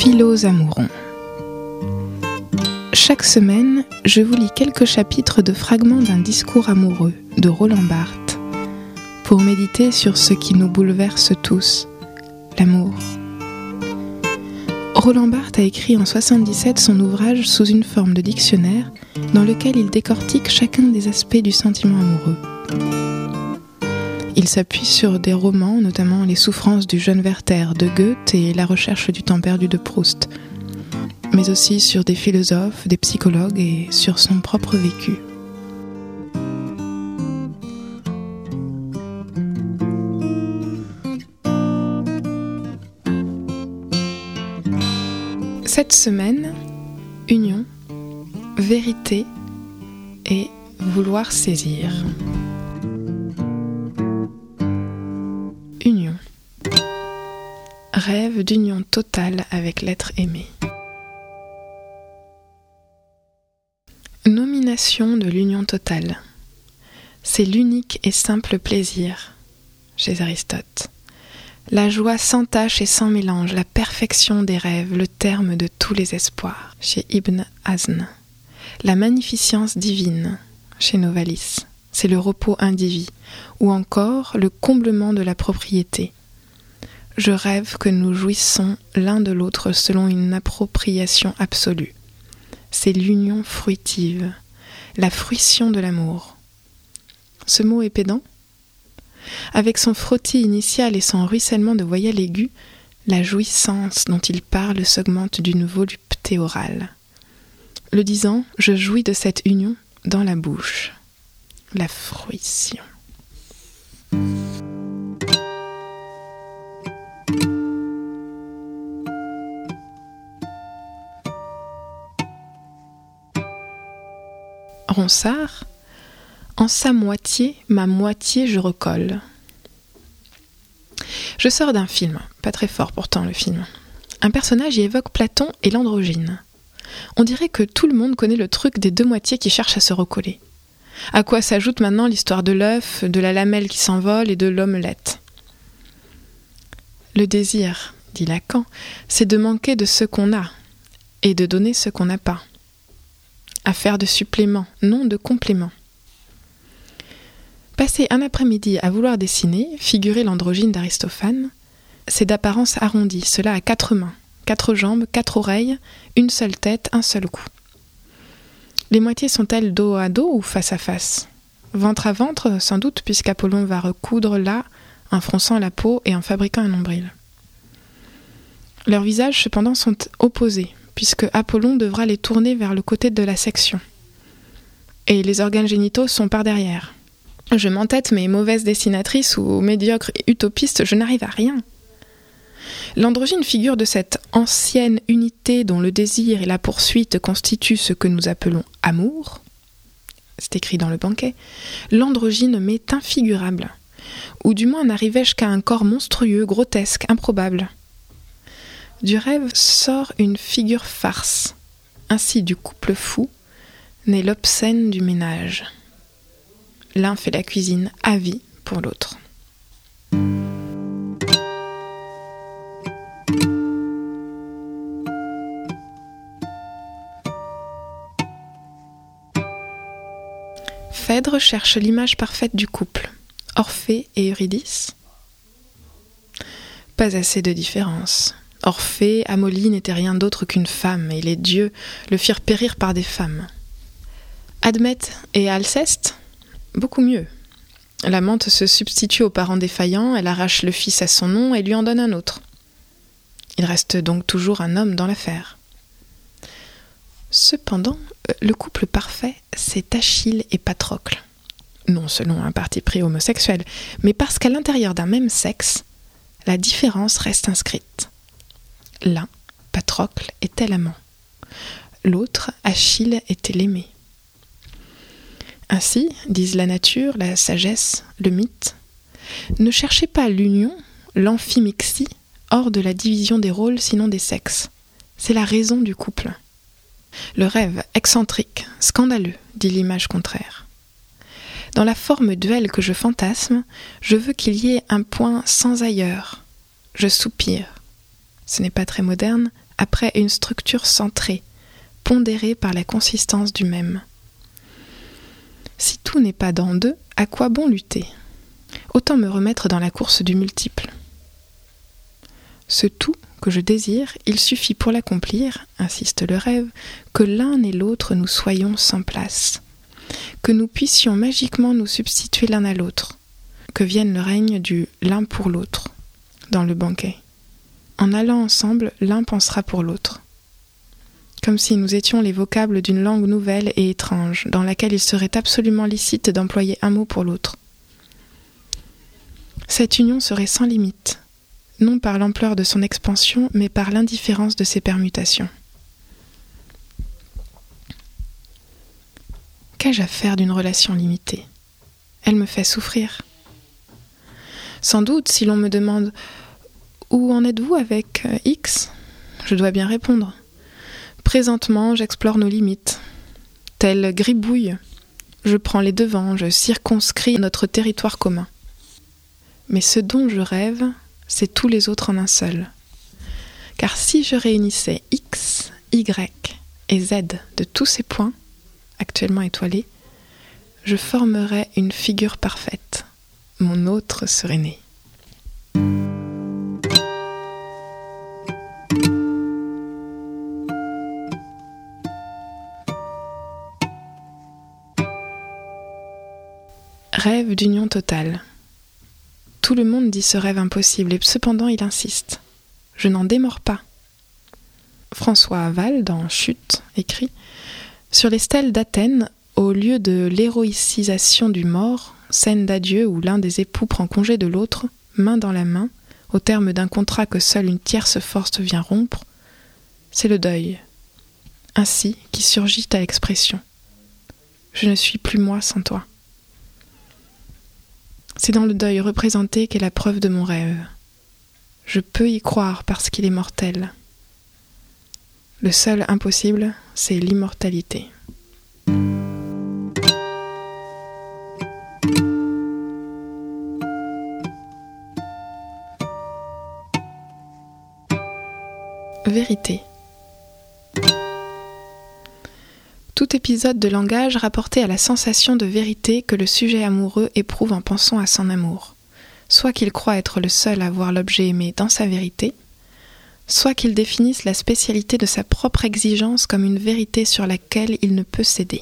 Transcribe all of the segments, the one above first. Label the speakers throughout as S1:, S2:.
S1: Philosamourons. Chaque semaine, je vous lis quelques chapitres de fragments d'un discours amoureux de Roland Barthes pour méditer sur ce qui nous bouleverse tous, l'amour. Roland Barthes a écrit en 1977 son ouvrage sous une forme de dictionnaire dans lequel il décortique chacun des aspects du sentiment amoureux. Il s'appuie sur des romans, notamment Les souffrances du jeune Werther de Goethe et La recherche du temps perdu de Proust, mais aussi sur des philosophes, des psychologues et sur son propre vécu. Cette semaine, union, vérité et vouloir saisir. Union. Rêve d'union totale avec l'être aimé. Nomination de l'union totale. C'est l'unique et simple plaisir, chez Aristote. La joie sans tache et sans mélange, la perfection des rêves, le terme de tous les espoirs, chez Ibn Hazm. La magnificence divine, chez Novalis. C'est le repos indivis, ou encore le comblement de la propriété. Je rêve que nous jouissons l'un de l'autre selon une appropriation absolue. C'est l'union fruitive, la fruition de l'amour. Ce mot est pédant ? Avec son frottis initial et son ruissellement de voyelles aiguës, la jouissance dont il parle s'augmente d'une volupté orale. Le disant, je jouis de cette union dans la bouche. La fruition. Ronsard, en sa moitié, ma moitié je recolle. Je sors d'un film, pas très fort pourtant le film. Un personnage y évoque Platon et l'androgyne. On dirait que tout le monde connaît le truc des deux moitiés qui cherchent à se recoller. À quoi s'ajoute maintenant l'histoire de l'œuf, de la lamelle qui s'envole et de l'omelette. Le désir, dit Lacan, c'est de manquer de ce qu'on a et de donner ce qu'on n'a pas. À faire de suppléments, non de compléments. Passer un après-midi à vouloir dessiner, figurer l'androgyne d'Aristophane, c'est d'apparence arrondie, cela a 4 mains, 4 jambes, 4 oreilles, une seule tête, un seul cou. Les moitiés sont-elles dos à dos ou face à face ? Ventre à ventre, sans doute, puisqu'Apollon va recoudre là, en fronçant la peau et en fabriquant un nombril. Leurs visages, cependant, sont opposés, puisque Apollon devra les tourner vers le côté de la section. Et les organes génitaux sont par derrière. Je m'entête, mais mauvaise dessinatrice ou médiocre utopiste, je n'arrive à rien. L'androgyne figure de cette ancienne unité dont le désir et la poursuite constituent ce que nous appelons amour. C'est écrit dans le banquet. L'androgyne m'est infigurable, ou du moins n'arrivais-je qu'à un corps monstrueux, grotesque, improbable. Du rêve sort une figure farce. Ainsi du couple fou naît l'obscène du ménage. L'un fait la cuisine à vie pour l'autre. Phèdre cherche l'image parfaite du couple. Orphée et Eurydice ? Pas assez de différence. Orphée, Amolie n'était rien d'autre qu'une femme, et les dieux le firent périr par des femmes. Admète et Alceste ? Beaucoup mieux. L'amante se substitue aux parents défaillants, elle arrache le fils à son nom et lui en donne un autre. Il reste donc toujours un homme dans l'affaire. Cependant, le couple parfait, c'est Achille et Patrocle. Non selon un parti pris homosexuel, mais parce qu'à l'intérieur d'un même sexe, la différence reste inscrite. L'un, Patrocle, était l'amant. L'autre, Achille, était l'aimé. Ainsi, disent la nature, la sagesse, le mythe, ne cherchez pas l'union, l'amphimixie, hors de la division des rôles sinon des sexes. C'est la raison du couple. Le rêve, excentrique, scandaleux, dit l'image contraire. Dans la forme duel que je fantasme, je veux qu'il y ait un point sans ailleurs. Je soupire. ce n'est pas très moderne, après une structure centrée, pondérée par la consistance du même. Si tout n'est pas dans deux, à quoi bon lutter ? Autant me remettre dans la course du multiple. Ce tout que je désire, il suffit pour l'accomplir, insiste le rêve, que l'un et l'autre nous soyons sans place, que nous puissions magiquement nous substituer l'un à l'autre, que vienne le règne du l'un pour l'autre, dans le banquet. En allant ensemble, l'un pensera pour l'autre. Comme si nous étions les vocables d'une langue nouvelle et étrange, dans laquelle il serait absolument licite d'employer un mot pour l'autre. Cette union serait sans limite, non par l'ampleur de son expansion, mais par l'indifférence de ses permutations. Qu'ai-je à faire d'une relation limitée ? Elle me fait souffrir. Sans doute, si l'on me demande « Où en êtes-vous avec X ?» je dois bien répondre. Présentement, j'explore nos limites. Telle gribouille, je prends les devants, je circonscris notre territoire commun. Mais ce dont je rêve, c'est tous les autres en un seul. Car si je réunissais X, Y et Z de tous ces points, actuellement étoilés, je formerais une figure parfaite. Mon autre serait né. Rêve d'union totale. Tout le monde dit ce rêve impossible et cependant il insiste. Je n'en démords pas. François Aval, dans Chute, écrit « Sur les stèles d'Athènes, au lieu de l'héroïcisation du mort, scène d'adieu où l'un des époux prend congé de l'autre, main dans la main, au terme d'un contrat que seule une tierce force vient rompre, c'est le deuil, ainsi qui surgit à l'expression. Je ne suis plus moi sans toi. C'est dans le deuil représenté qu'est la preuve de mon rêve. Je peux y croire parce qu'il est mortel. Le seul impossible, c'est l'immortalité. Vérité. Tout épisode de langage rapporté à la sensation de vérité que le sujet amoureux éprouve en pensant à son amour, soit qu'il croit être le seul à voir l'objet aimé dans sa vérité, soit qu'il définisse la spécialité de sa propre exigence comme une vérité sur laquelle il ne peut céder.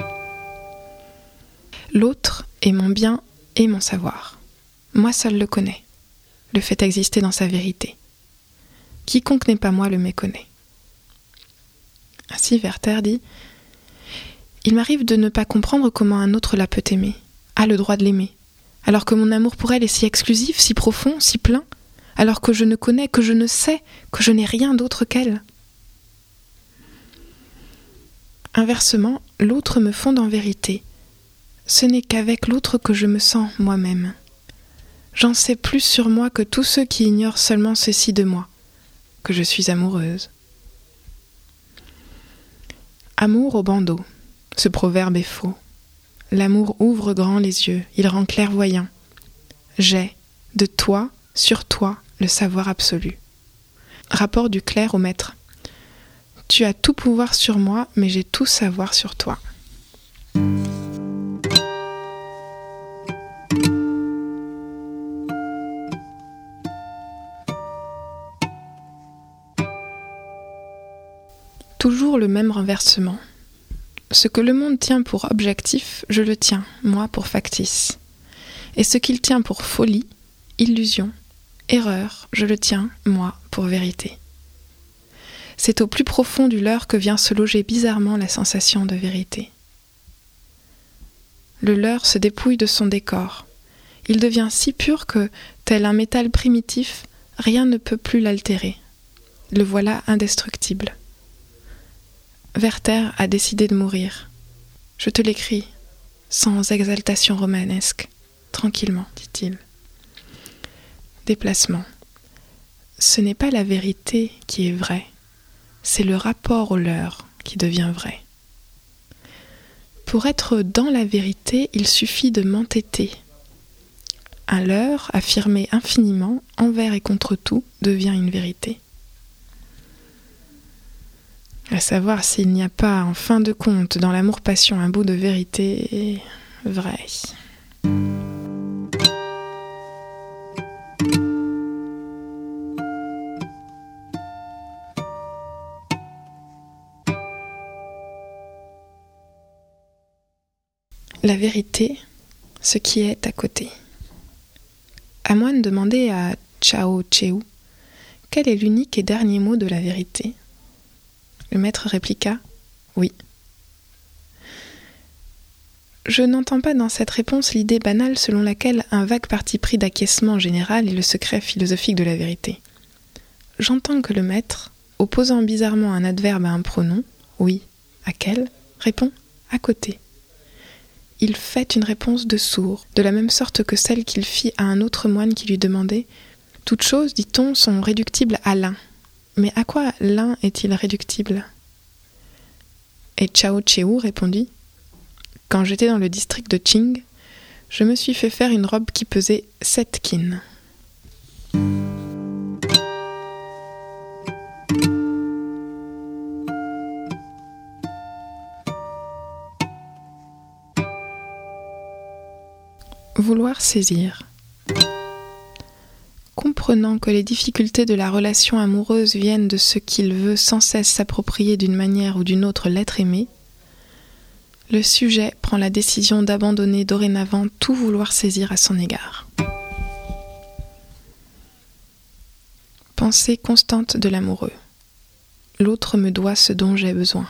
S1: L'autre est mon bien et mon savoir. Moi seul le connais, le fait exister dans sa vérité. Quiconque n'est pas moi le méconnaît. Ainsi Werther dit « Il m'arrive de ne pas comprendre comment un autre la peut aimer, a le droit de l'aimer, alors que mon amour pour elle est si exclusif, si profond, si plein, alors que je ne connais, que je ne sais, que je n'ai rien d'autre qu'elle. Inversement, l'autre me fonde en vérité. Ce n'est qu'avec l'autre que je me sens moi-même. J'en sais plus sur moi que tous ceux qui ignorent seulement ceci de moi, que je suis amoureuse. Amour au bandeau. Ce proverbe est faux. L'amour ouvre grand les yeux, il rend clairvoyant. J'ai, de toi, sur toi, le savoir absolu. Rapport du clerc au maître. Tu as tout pouvoir sur moi, mais j'ai tout savoir sur toi. Toujours le même renversement. Ce que le monde tient pour objectif, je le tiens, moi, pour factice. Et ce qu'il tient pour folie, illusion, erreur, je le tiens, moi, pour vérité. C'est au plus profond du leurre que vient se loger bizarrement la sensation de vérité. Le leurre se dépouille de son décor. Il devient si pur que, tel un métal primitif, rien ne peut plus l'altérer. Le voilà indestructible. Werther a décidé de mourir. Je te l'écris, sans exaltation romanesque, tranquillement, dit-il. Déplacement. Ce n'est pas la vérité qui est vraie, c'est le rapport au leurre qui devient vrai. Pour être dans la vérité, il suffit de m'entêter. Un leurre, affirmé infiniment, envers et contre tout, devient une vérité. À savoir s'il n'y a pas, en fin de compte, dans l'amour-passion un bout de vérité vraie. La vérité, ce qui est à côté. Amoine demandait à Chao Cheu quel est l'unique et dernier mot de la vérité. Le maître répliqua « Oui ». Je n'entends pas dans cette réponse l'idée banale selon laquelle un vague parti pris d'acquiescement général est le secret philosophique de la vérité. J'entends que le maître, opposant bizarrement un adverbe à un pronom, « oui », à quel, répond « à côté ». Il fait une réponse de sourd, de la même sorte que celle qu'il fit à un autre moine qui lui demandait « Toutes choses, dit-on, sont réductibles à l'un. Mais à quoi l'un est-il réductible ?» Et Chao Cheu répondit « Quand j'étais dans le district de Qing, je me suis fait faire une robe qui pesait 7 kin. » Vouloir saisir. Comprenant que les difficultés de la relation amoureuse viennent de ce qu'il veut sans cesse s'approprier d'une manière ou d'une autre l'être aimé, le sujet prend la décision d'abandonner dorénavant tout vouloir saisir à son égard. Pensée constante de l'amoureux. L'autre me doit ce dont j'ai besoin.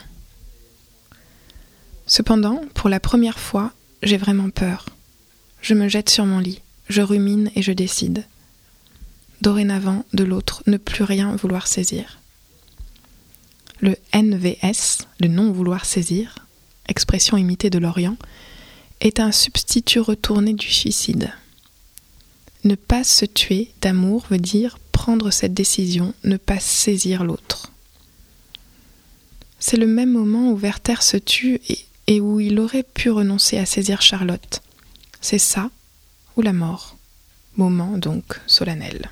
S1: Cependant, pour la première fois, j'ai vraiment peur. Je me jette sur mon lit, je rumine et je décide. Dorénavant, de l'autre, ne plus rien vouloir saisir. Le NVS, le non-vouloir saisir, expression imitée de l'Orient, est un substitut retourné du suicide. Ne pas se tuer d'amour veut dire prendre cette décision, ne pas saisir l'autre. C'est le même moment où Werther se tue et où il aurait pu renoncer à saisir Charlotte. C'est ça, ou la mort. Moment donc solennel.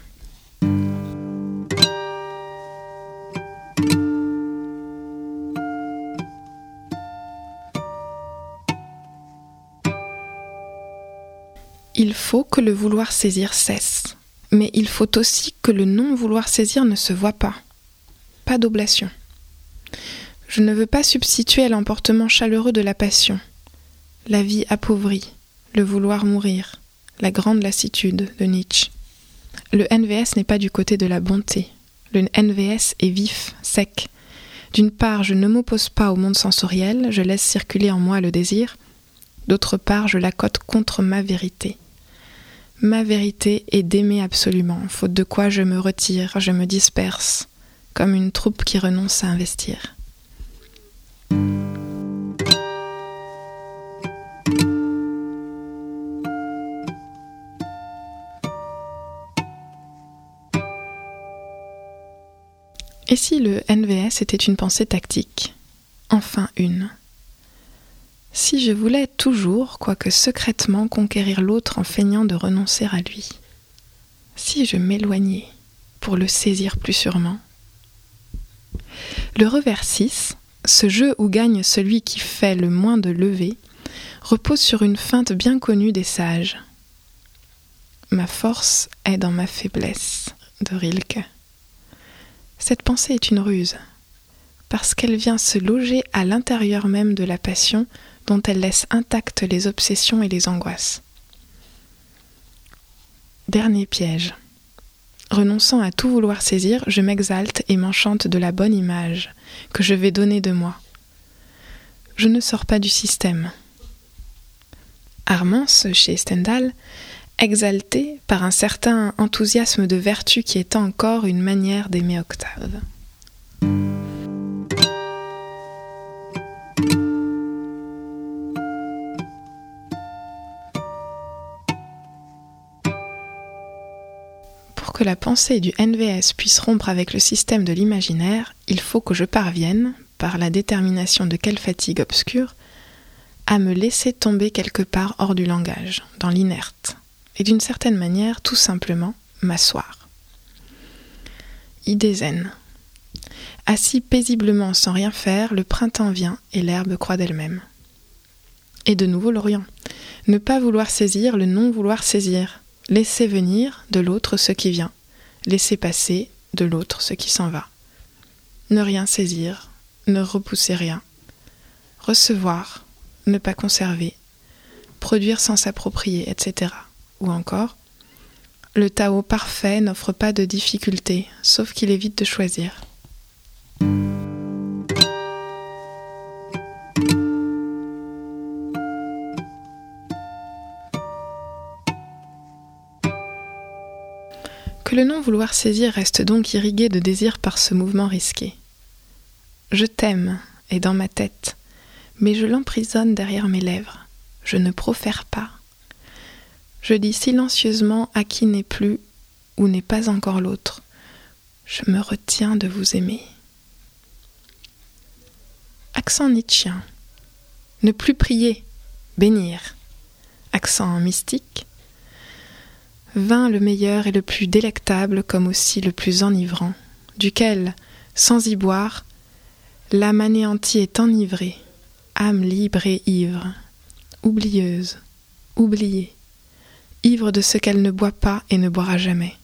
S1: Il faut que le vouloir saisir cesse, mais il faut aussi que le non-vouloir saisir ne se voie pas. Pas d'oblation. Je ne veux pas substituer à l'emportement chaleureux de la passion, la vie appauvrie, le vouloir mourir, la grande lassitude de Nietzsche. Le NVS n'est pas du côté de la bonté. Le NVS est vif, sec. D'une part, je ne m'oppose pas au monde sensoriel, je laisse circuler en moi le désir. D'autre part, je l'accote contre ma vérité. Ma vérité est d'aimer absolument, faute de quoi je me retire, je me disperse, comme une troupe qui renonce à investir. Et si le NVS était une pensée tactique ? Enfin une. Si je voulais toujours, quoique secrètement, conquérir l'autre en feignant de renoncer à lui. Si je m'éloignais pour le saisir plus sûrement. Le revers 6, ce jeu où gagne celui qui fait le moins de levées, repose sur une feinte bien connue des sages. Ma force est dans ma faiblesse, de Rilke. Cette pensée est une ruse, parce qu'elle vient se loger à l'intérieur même de la passion dont elle laisse intactes les obsessions et les angoisses. Dernier piège. Renonçant à tout vouloir saisir, je m'exalte et m'enchante de la bonne image que je vais donner de moi. Je ne sors pas du système. Armance, chez Stendhal, exalté par un certain enthousiasme de vertu qui est encore une manière d'aimer Octave. Pour que la pensée du NVS puisse rompre avec le système de l'imaginaire, il faut que je parvienne, par la détermination de quelle fatigue obscure, à me laisser tomber quelque part hors du langage, dans l'inerte, et d'une certaine manière, tout simplement, m'asseoir. Idée zen. Assis paisiblement sans rien faire, le printemps vient et l'herbe croît d'elle-même. Et de nouveau l'Orient. Ne pas vouloir saisir le non-vouloir saisir. Laisser venir de l'autre ce qui vient. Laisser passer de l'autre ce qui s'en va. Ne rien saisir, ne repousser rien. Recevoir, ne pas conserver. Produire sans s'approprier, etc. Ou encore, le Tao parfait n'offre pas de difficulté, sauf qu'il évite de choisir. Que le non-vouloir saisir reste donc irrigué de désir par ce mouvement risqué. Je t'aime, est dans ma tête, mais je l'emprisonne derrière mes lèvres. Je ne profère pas. Je dis silencieusement à qui n'est plus ou n'est pas encore l'autre. Je me retiens de vous aimer. Accent nietzschéen. Ne plus prier, bénir. Accent mystique. Vin le meilleur et le plus délectable comme aussi le plus enivrant, duquel, sans y boire, l'âme anéantie est enivrée, âme libre et ivre, oublieuse, oubliée, ivre de ce qu'elle ne boit pas et ne boira jamais.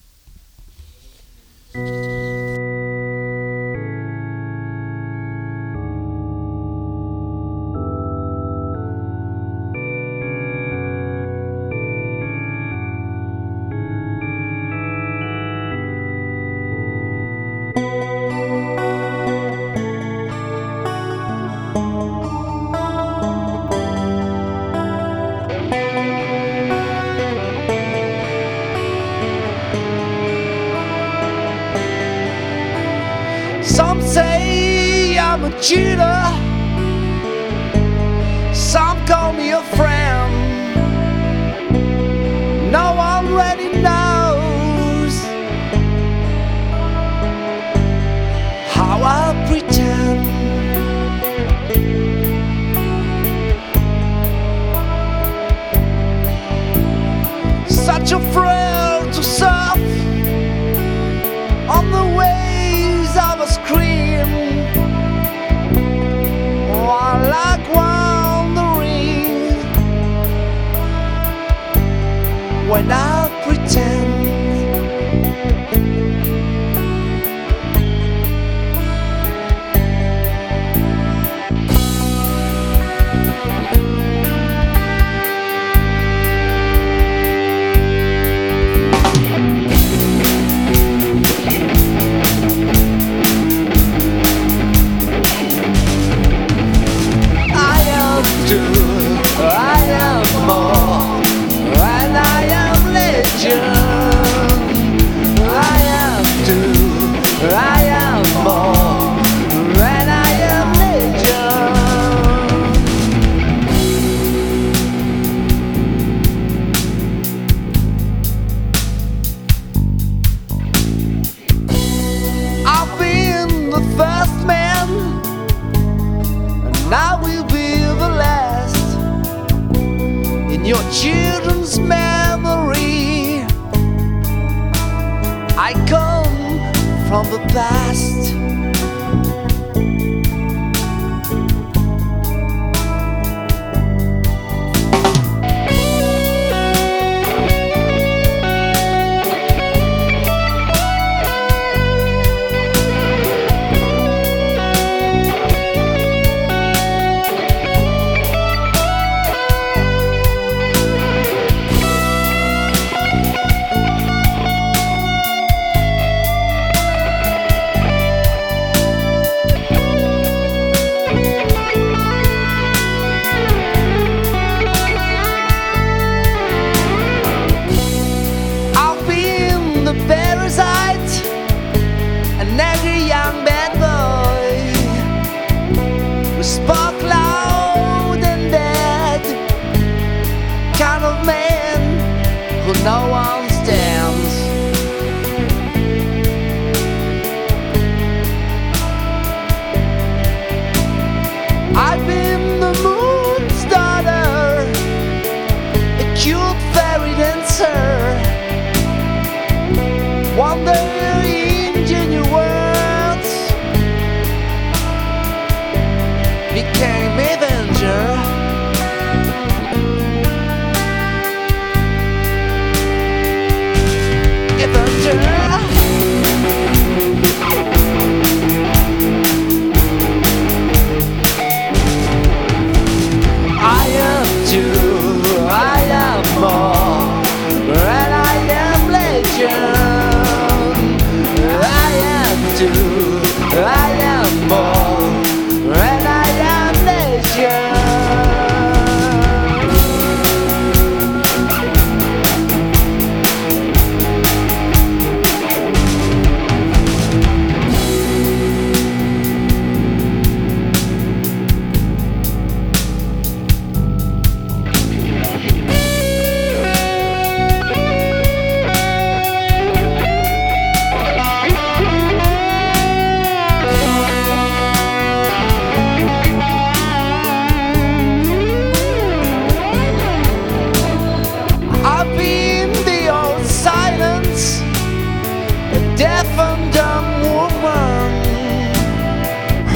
S2: Some say I'm a cheater, some call me a friend. No one really knows how I pretend. Such a thrill to surf on the waves of a scream, while like wandering when I pretend. I am more, and I am legend. I am too, I am more, and I am legend. I've been the first man, and I will be the last. In your children's memory, I come from the past.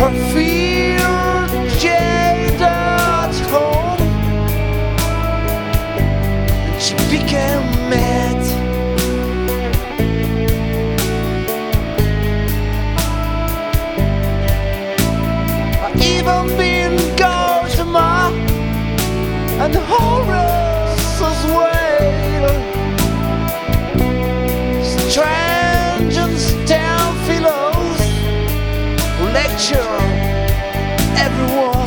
S2: her field jaded home. She became mad. I even been Gossamer and Horace as well. Strange and stale fellows who lecture everyone.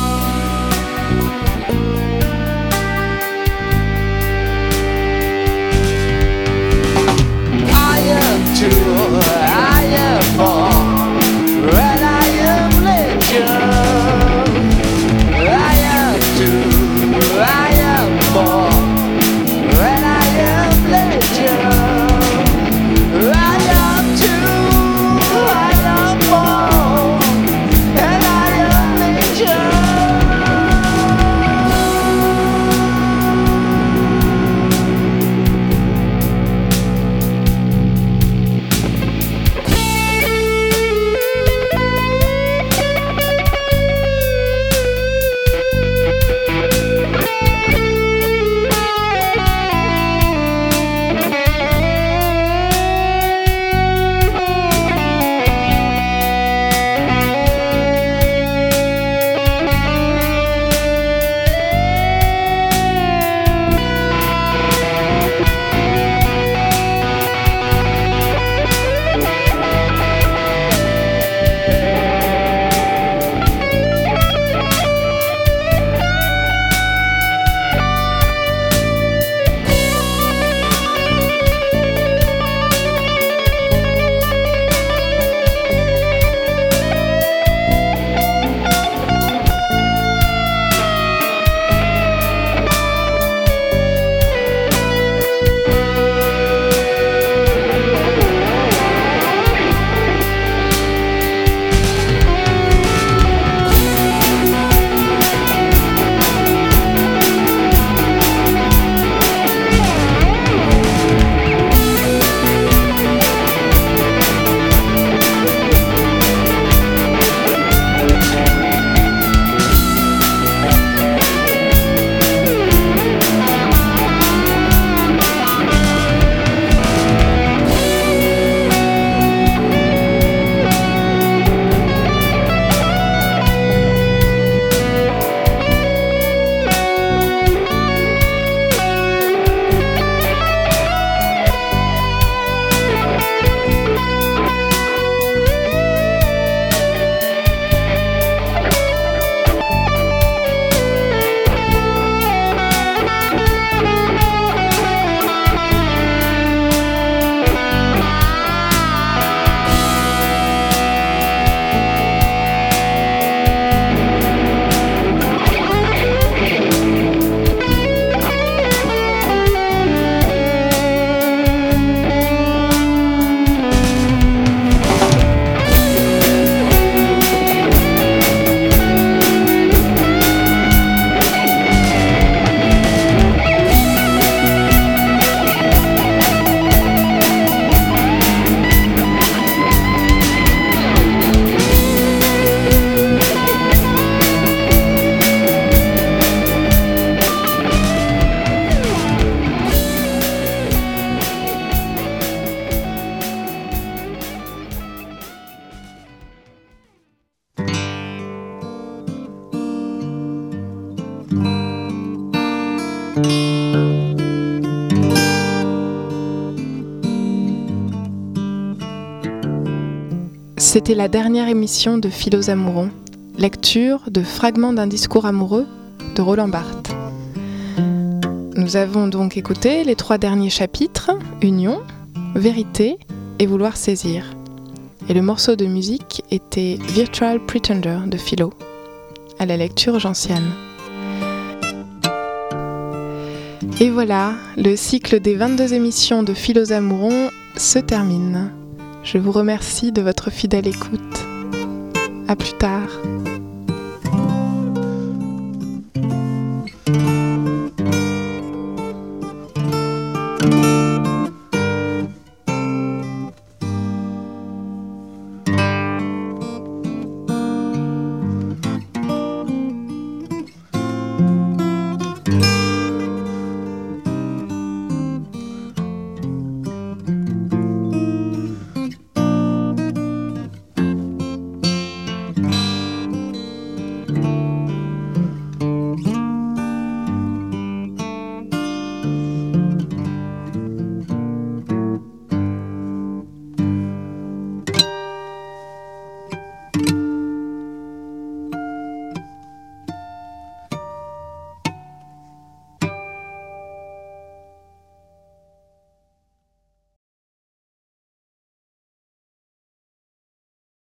S2: I am two, I am four, and I am legend. I am two, I am four, and I am legend. I am two, I am four, and I am legend.
S1: C'était la dernière émission de Philos Amourons, lecture de Fragments d'un discours amoureux de Roland Barthes. Nous avons donc écouté les 3 derniers chapitres, Union, Vérité et Vouloir saisir. Et le morceau de musique était Virtual Pretender de Philo, à la lecture gentiane. Et voilà, le cycle des 22 émissions de Philos Amourons se termine. Je vous remercie de votre fidèle écoute. À plus tard.